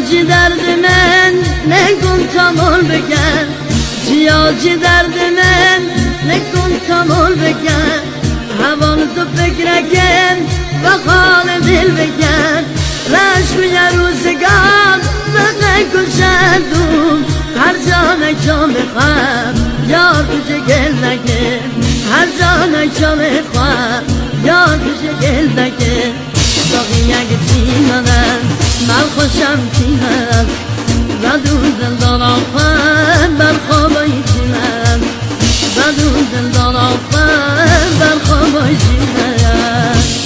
جیاجی درد من نکن تمال بکن، جیاجی درد من نکن تمال بکن، حوال تو فکر کن و حال دل بکن، رشم یه روزگار بقی کشندون، هر جا نکشم بخواه یار کشه گل نکن، هر جا نکشم بخواه یار کشه گل نکن. ساقی یک تیم است من خوشم تیم است و دون دلدار آفن بر خوابای تیم است و دون دلدار آفن بر خوابای تیم است.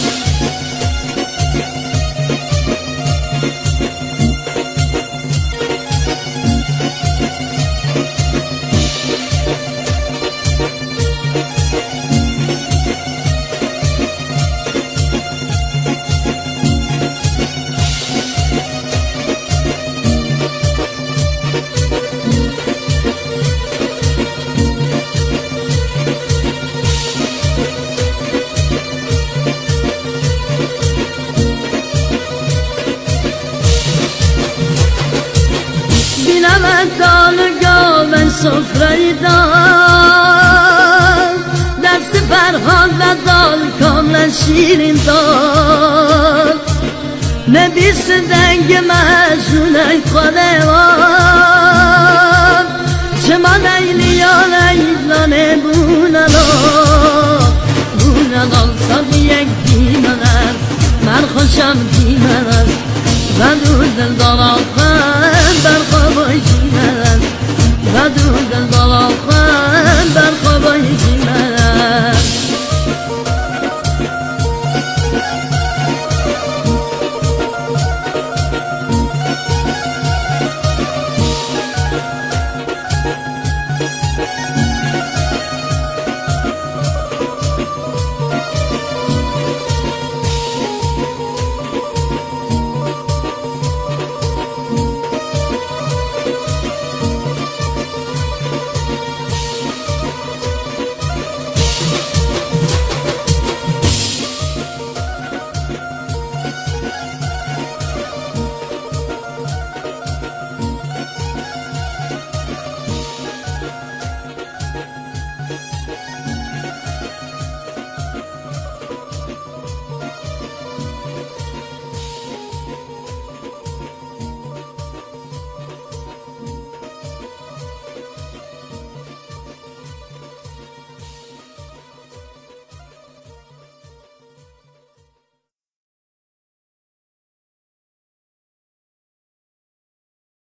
دالگاه من سفره دار دست فرهاد و دال کاملا شیرین دار نبیس دنگ مشونه خوده وار چما لیلی یا لیلانه بونالال ساقی یک دیمن است من خوشم دیمن است و دور دل دار آخر